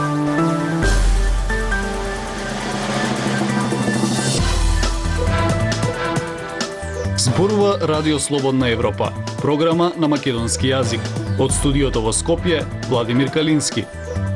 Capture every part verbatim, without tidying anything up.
Зборува Радио Слободна Европа, програма на македонски јазик. Од студиото во Скопје, Владимир Калински.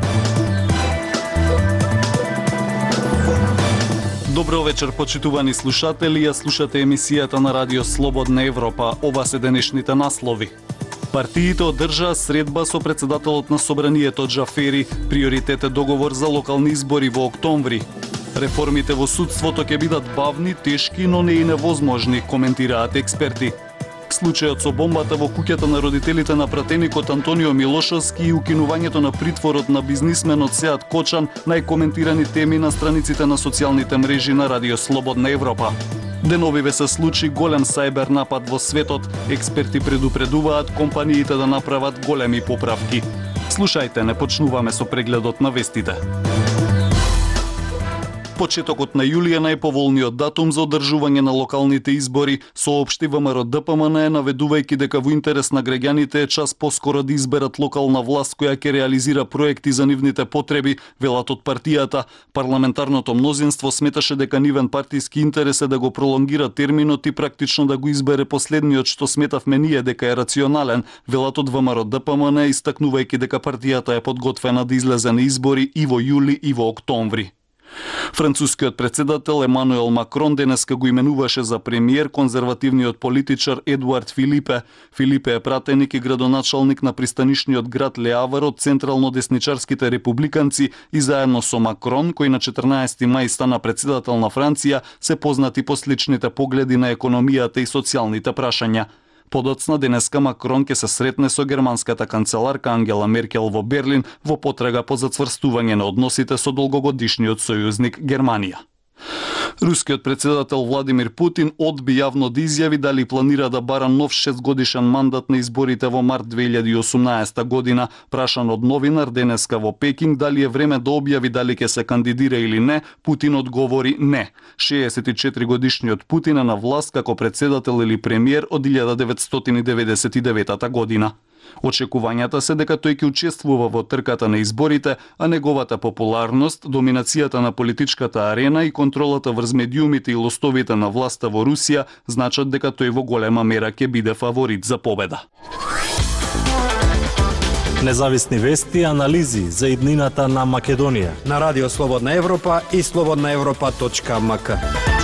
Добро вечер, почитувани слушатели, ја слушате емисијата на Радио Слободна Европа. Ова се денешните наслови. Партиите одржаа средба со председателот на Собранието Џафери, приоритет е договор за локални избори во октомври. Реформите во судството ќе бидат бавни, тешки, но не и невозможни, коментираат експерти. Случајот со бомбата во куќата на родителите на пратеникот Антонио Милошовски и укинувањето на притворот на бизнисменот Сеат Кочан, најкоментирани теми на страниците на социјалните мрежи на Радио Слободна Европа. Деновиве се случи голем сајбер напад во светот. Експерти предупредуваат компаниите да направат големи поправки. Слушајте, не почнуваме со прегледот на вестите. Почетокот на јули е најповолниот датум за одржување на локалните избори, соопшти ВМРО-ДПМН, наведувајќи дека во интерес на граѓаните е час поскоро да изберат локална власт која ќе реализира проекти за нивните потреби, велат од партијата. Парламентарното мнозинство сметаше дека нивен партиски интерес е да го пролонгира терминот и практично да го избере последниот што сметавме ние дека е рационален, велат од ВМРО-ДПМН, истакнувајќи дека партијата е подготвена да излезе на избори и во јули и во октомври. Францускиот председател Емануел Макрон денеска го именуваше за премиер конзервативниот политичар Едуард Филипе. Филипе е пратеник и градоначалник на пристанишниот град Ле Авар од централно-десничарските републиканци и заедно со Макрон, кој на четрнаесети мај стана председател на Франција, се познати по сличните погледи на економијата и социјалните прашања. Подоцна денеска Макрон ќе се сретне со германската канцеларка Ангела Меркел во Берлин во потрага по зацврстување на односите со долгогодишниот сојузник Германија. Рускиот председател Владимир Путин одби јавно да изјави дали планира да бара нов шестгодишен мандат на изборите во март две илјади и осумнаесета година. Прашан од новинар денеска во Пекинг дали е време да објави дали ќе се кандидира или не, Путин одговори не. шеесет и четири годишниот Путин е на власт како председател или премиер од илјада деветстотини деветдесет и девета година. Очекувањата се дека тој ќе учествува во трката на изборите, а неговата популарност, доминацијата на политичката арена и контролата врз медиумите и лостовите на власта во Русија значат дека тој во голема мера ќе биде фаворит за победа. Независни вести и анализи за иднината на Македонија на Радио Слободна Европа и слободна европа точка ем ка.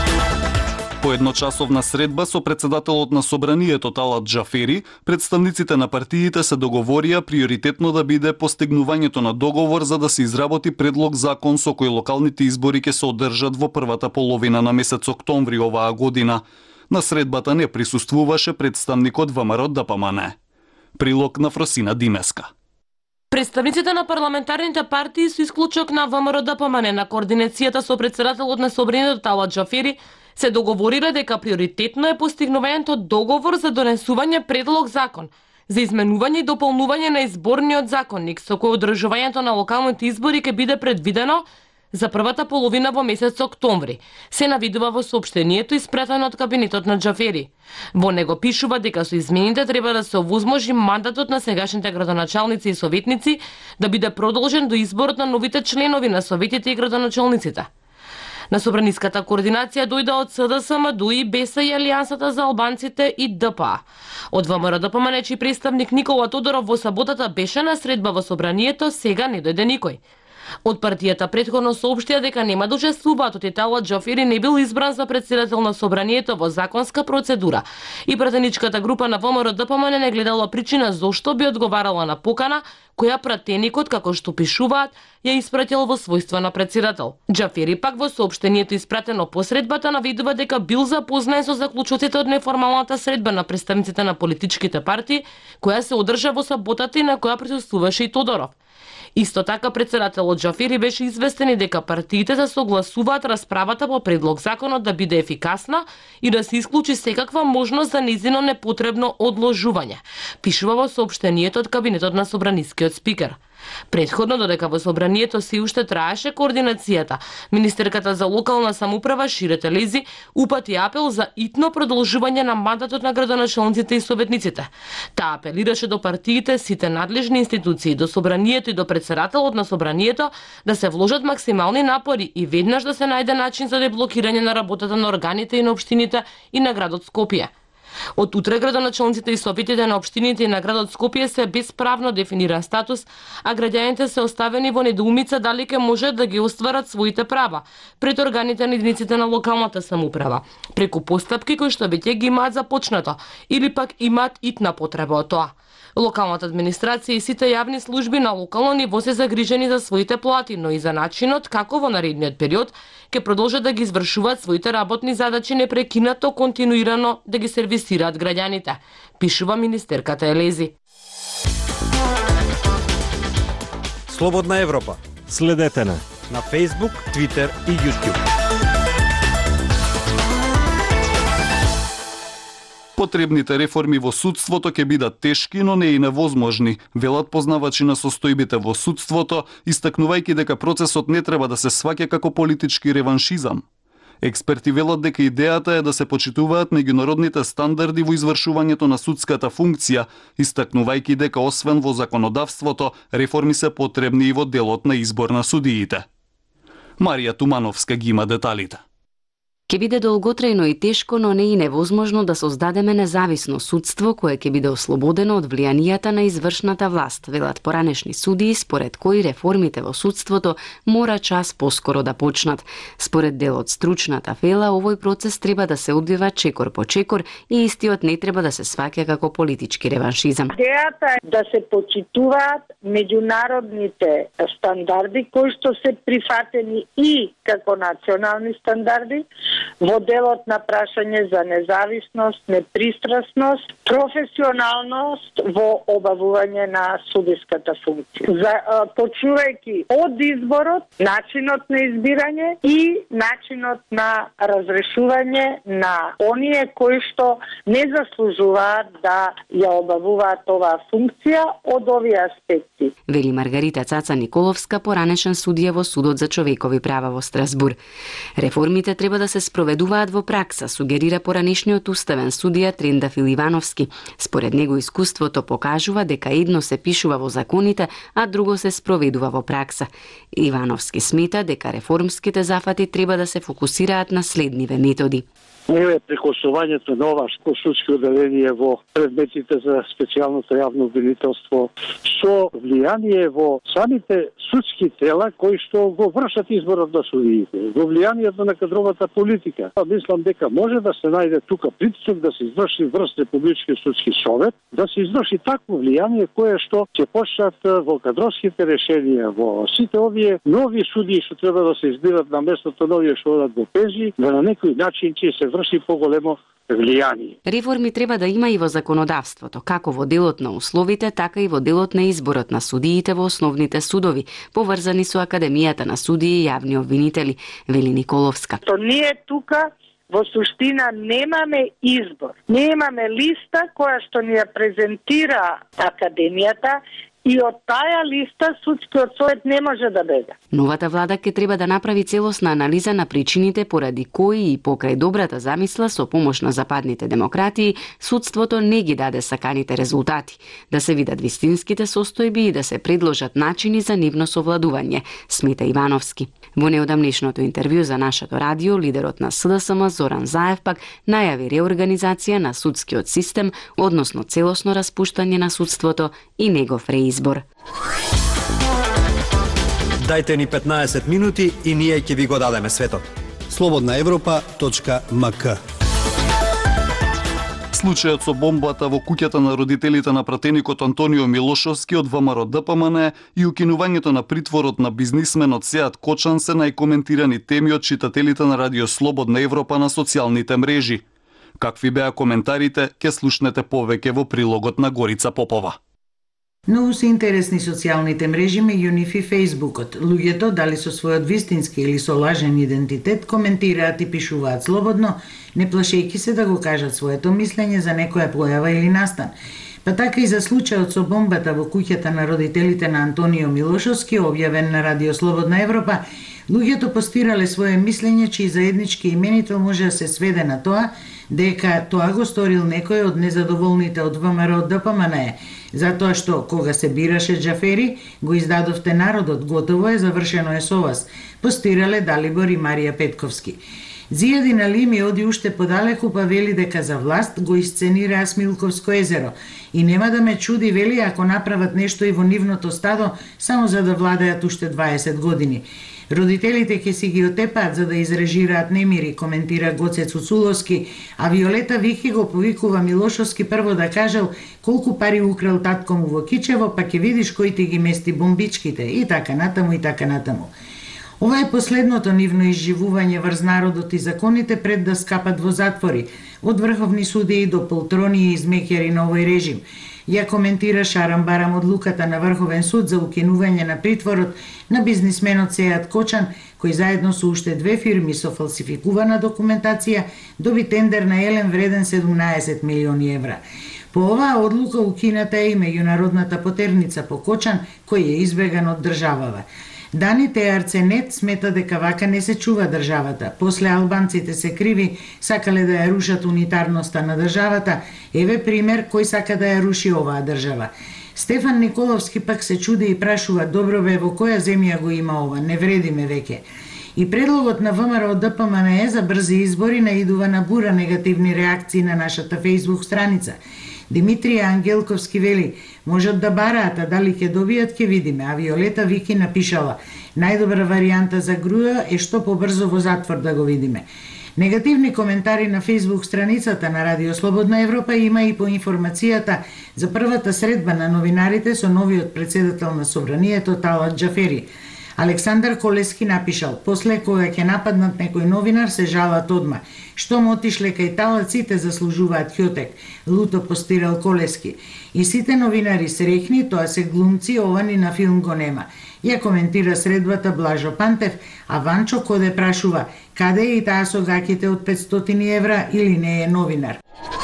По едночасовна средба со председателот на Собранието Талат Џафери, представниците на партиите се договорија приоритетно да биде постигнувањето на договор за да се изработи предлог закон со кој локалните избори ќе се одржат во првата половина на месец октомври оваа година. На средбата не присуствуваше представникот ВМРО-ДПМН. Прилог на Фросина Димеска. Представниците на парламентарните партии со исклучок на ВМРО-ДПМН на координацијата со председателот на Собранието Талат Џафери се договорира дека приоритетно е постигнувањето договор за донесување предлог закон за изменување и дополнување на изборниот законник со кој одржувањето на локалните избори ќе биде предвидено за првата половина во месец октомври, се навидува во соопштението испратено од кабинетот на Џафери. Во него пишува дека со измените треба да се овозможи мандатот на сегашните градоначалници и советници да биде продолжен до изборот на новите членови на советите и градоначалниците. На собраниската координација дојде од СДСМ, и БЕСА и Алијансата за албанците и ДПА. Од ВМРО-ДПМН, чиј представник Никола Тодоров во саботата беше на средба во Собранието, сега не дојде никој. Од партијата претходно соопштија дека нема да учествуваат од Талат Џафери не бил избран за председател на Собранието во законска процедура и пратеничката група на ВМРО-ДПМН не гледала причина зошто би одговарала на покана која пратеникот, како што пишуваат, ја испратил во својство на председател. Џафери пак во соопштението испратено по средбата навидува дека бил запознаен со заклучоците од неформалната средба на представниците на политичките партии, која се одржа во саботата и на која присуствуваше и Тодоров. Исто така председателот Џафери беше известен и дека партиите се согласуваат расправата по предлог законот да биде ефикасна и да се исклучи секаква можност за нејзино непотребно одложување, пишува во соопштението од кабинетот на собранискиот спикер. Предходно, додека во собранието се уште траеше координацијата, министерката за локална самоуправа Шире Телези упати апел за итно продолжување на мандатот на градоначалниците и советниците. Таа апелираше до партиите, сите надлежни институции, до собранието и до претседателот на собранието да се вложат максимални напори и веднаш да се најде начин за деблокирање на работата на органите и на општините и на градот Скопје. Од утре градоначалниците и советите на општините и на градот Скопје се без правно дефиниран статус, а граѓаните се оставени во недоумица дали ќе можат да ги остварат своите права пред органите на единиците на локалната самоуправа, преку постапки кои што веќе ги имаат започнато или пак имаат итна потреба од тоа. Локалната администрација и сите јавни служби на локално ниво се загрижени за своите плати, но и за начинот како во наредниот период ќе продолжат да ги извршуваат своите работни задачи непрекинато, континуирано да ги сервисираат граѓаните, пишува министерката Елези. Слободна Европа. Следете на На Facebook, Twitter и YouTube. Потребните реформи во судството ќе бидат тешки, но не и невозможни, велат познавачи на состојбите во судството, истакнувајќи дека процесот не треба да се сваќа како политички реваншизам. Експерти велат дека идејата е да се почитуваат меѓународните стандарди во извршувањето на судската функција, истакнувајќи дека освен во законодавството, реформи се потребни и во делот на избор на судиите. Марија Тумановска ги има деталите. Ќе биде долготрајно и тешко, но не и невозможно да создадеме независно судство кое ќе биде ослободено од влијанијата на извршната власт, велат поранешни судии, според кои реформите во судството мора час поскоро да почнат. Според дел од стручната фела, овој процес треба да се одвива чекор по чекор и истиот не треба да се сваќа како политички реваншизам. Идејата е да се почитуваат меѓународните стандарди кои што се прифатени и како национални стандарди во делот на прашање за независност, непристрасност, професионалност во обавување на судиската функција. За, почувајќи од изборот, начинот на избирање и начинот на разрешување на оние кои што не заслужуваат да ја обавуваат оваа функција од овие аспекти. Вели Маргарита Цаца Николовска, поранешен судија во Судот за човекови права во Страсбур. Реформите треба да се спроведуваат во пракса, сугерира поранешниот уставен судија Трендафил Ивановски. Според него искуството покажува дека едно се пишува во законите, а друго се спроведува во пракса. Ивановски смета дека реформските зафати треба да се фокусираат на следниве методи. Не е прекосувањето на ова судско одделение во предметите за специјалното јавно обвинителство со влијание во самите судски тела кои што го вршат изборот на судиите, во влијанието на кадровата политика. Мислам дека може да се најде тука притисок да се изврши врз Републички судски совет, да се изврши такво влијание кое што ќе почнат во кадровските решенија, во сите овие нови судии што треба да се избират на местото на овие што одат во пензии, да на некој начин ќе се врши поголемо влијание. Реформи треба да има и во законодавството, како во делот на условите, така и во делот на изборот на судиите во основните судови, поврзани со Академијата на судии и јавни обвинители, вели Николовска. То ние тука во суштина немаме избор. Немаме листа која што ни ја презентира Академијата, и од таа листа судскиот совет не може да бега. Новата влада ќе треба да направи целосна анализа на причините поради кои и покрај добрата замисла со помош на западните демократии, судството не ги даде саканите резултати, да се видат вистинските состојби и да се предложат начини за нивно совладување, смета Ивановски. Во неодамнешното интервју за нашето радио, лидерот на С Д С М Зоран Заев пак најави реорганизација на судскиот систем, односно целосно распуштање на судството и негов реизбор. Дајте ни петнаесет минути и ние ќе ви го дадеме светот. слободна европа точка м к. Случајот со бомбата во куќата на родителите на пратеникот Антонио Милошовски од Вэ М Р Д П М Н и укинувањето на притворот на бизнисменот Сеат Кочан се најкоментирани теми од читателите на Радио Слободна Европа на социјалните мрежи. Какви беа коментарите, ќе слушнете повеќе во прилогот на Горица Попова. Многу се интересни социјалните мрежи, меѓу нив и Фејсбукот. Луѓето, дали со својот вистински или со лажен идентитет, коментираат и пишуваат слободно, не плашејќи се да го кажат своето мислење за некоја појава или настан. Па така и за случајот со бомбата во куќата на родителите на Антонио Милошовски, објавен на Радио Слободна Европа, луѓето постирале свое мислење, чиј заеднички именител може да се сведе на тоа дека тоа го сторил некој од незадоволните од ВМРО ДПМНЕ, затоа што кога се бираше Џафери, го издадовте народот, готово е, завршено е со вас, постирале Далибор и Марија Петковски. Зијадин Алими оди уште подалеку, па вели дека за власт го исценираа Смилковско езеро и нема да ме чуди, вели, ако направат нешто и во нивното стадо само за да владеат уште дваесет години. Родителите ќе си ги отепаат за да изрежираат немири, коментира Гоце Цуцуловски, а Виолета Вихи го повикува Милошовски прво да кажел колку пари украл татко му во Кичево, па ќе видиш кој ти ги мести бомбичките, и така натаму и така натаму. Ова е последното нивно изживување врз народот и законите пред да скапат во затвори, од врховни судии до полтрони и измеќари на овој режим. Ја коментира Шарам Барам одлуката на Врховен суд за укинување на притворот на бизнисменот Сејат Кочан, кој заедно со уште две фирми со фалсификувана документација доби тендер на Елен вреден седумнаесет милиони евра. По оваа одлука укината е и меѓународната потерница по Кочан, кој е избеган од државава. Даните Арценет смета дека вака не се чува државата. После албанците се криви, сакале да ја рушат унитарноста на државата. Еве пример кој сака да ја руши оваа држава. Стефан Николовски пак се чуди и прашува: добро бе, во која земја го има ова, не вреди ме веќе. И предлогот на ВМРО ДПМНЕ за брзи избори наидува на бура негативни реакции на нашата фејсбук страница. Димитрија Ангелковски вели: можат да бараат, а дали ќе добијат ќе видиме, а Виолета Вики напишала: најдобра варијанта за Груја е што побрзо во затвор да го видиме. Негативни коментари на фејсбук страницата на Радио Слободна Европа има и по информацијата за првата средба на новинарите со новиот председател на Собранието Талат Џафери. Александар Колески напишал: после кога ќе нападнат некој новинар се жалат одма. Што му отишле кај Талат, сите заслужуваат хјотек, луто постирал Колески. И сите новинари срехни, тоа се глумци, ова ни на филм го нема. Ја коментира средбата Блажо Пантев, а Ванчо Коде прашува: каде е и таа со гаките од петстотини евра или не е новинар?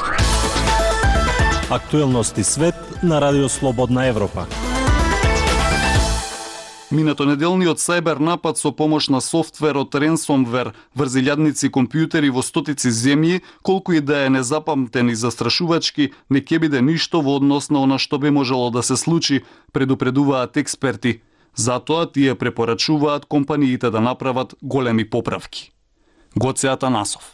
Актуелности свет на Радио Слободна Европа. Минато неделниот сајбер напад со помош на софтверот Ransomware врз илјадници компјутери во стотици земји, колку и да е незапамтен и застрашувачки, не ќе биде ништо во однос на она што би можело да се случи, предупредуваат експерти. Затоа тие препорачуваат компаниите да направат големи поправки. Гоце Атанасов.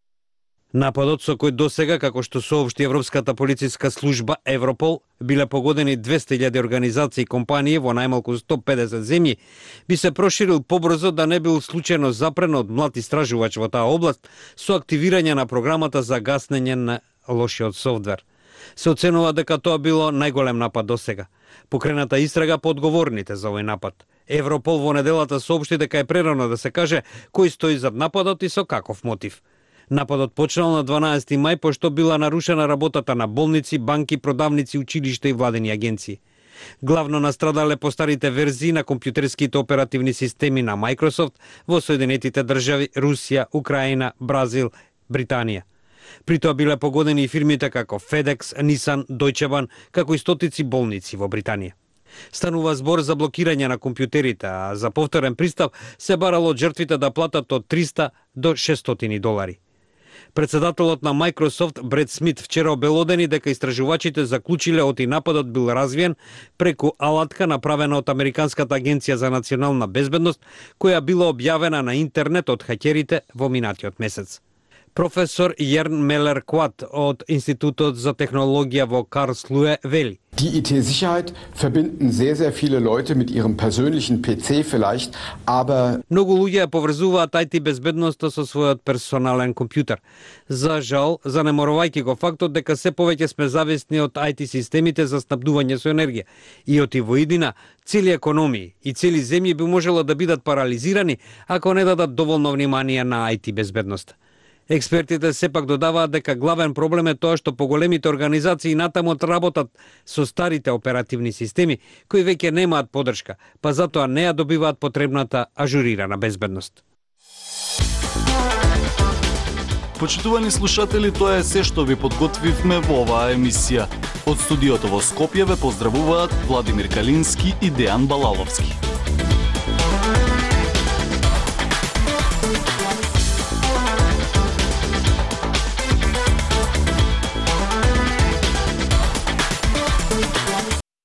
Нападот со кој досега, како што соопшти Европската полициска служба Европол, биле погодени двесте илјади организации и компании во најмалку сто педесет земји, би се проширил побрзо да не бил случајно запрен од млад истражувач во таа област со активирање на програмата за гаснење на лошиот софтвер. Се оценува дека тоа било најголем напад досега. Покрената истрага по одговорните за овој напад. Европол во неделата соопшти дека е прерано да се каже кој стои зад нападот и со каков мотив. Нападот почнал на дванаесети мај, пошто била нарушена работата на болници, банки, продавници, училишта и владени агенции. Главно настрадале постарите верзии на компјутерските оперативни системи на Microsoft во Соединетите држави, Русија, Украина, Бразил, Британија. При тоа биле погодени и фирмите како FedEx, Nissan, Deutsche Bahn, како и стотици болници во Британија. Станува збор за блокирање на компјутерите, а за повторен пристап се барало од жртвите да платат од триста до шестстотини долари. Председателот на Microsoft Бред Смит вчера обелодени дека истражувачите заклучиле оти нападот бил развиен преку алатка направена од Американската агенција за национална безбедност, која била објавена на интернет од хакерите во минатиот месец. Професор Јерн Мелер Кват од Институтот за технологија во Карлслуе вели: Die I T-Sicherheit verbinden sehr, sehr viele Leute mit ihrem persönlichen P C vielleicht, aber... Многу луѓе ја поврзуваат I T безбедноста со својот персонален компјутер. За жал, занеморувајќи го фактот дека се повеќе сме зависни од I T системите за снабдување со енергија. И оти во иднина, цели економии и цели земји би можело да бидат парализирани ако не дадат доволно внимание на I T безбедноста. Експертите сепак додаваат дека главен проблем е тоа што поголемите организации натаму работат со старите оперативни системи кои веќе немаат поддршка, па затоа не ја добиваат потребната ажурирана безбедност. Почитувани слушатели, тоа е се што ви подготвивме во оваа емисија. Од студиото во Скопје ве поздравуваат Владимир Калински и Дејан Балаловски.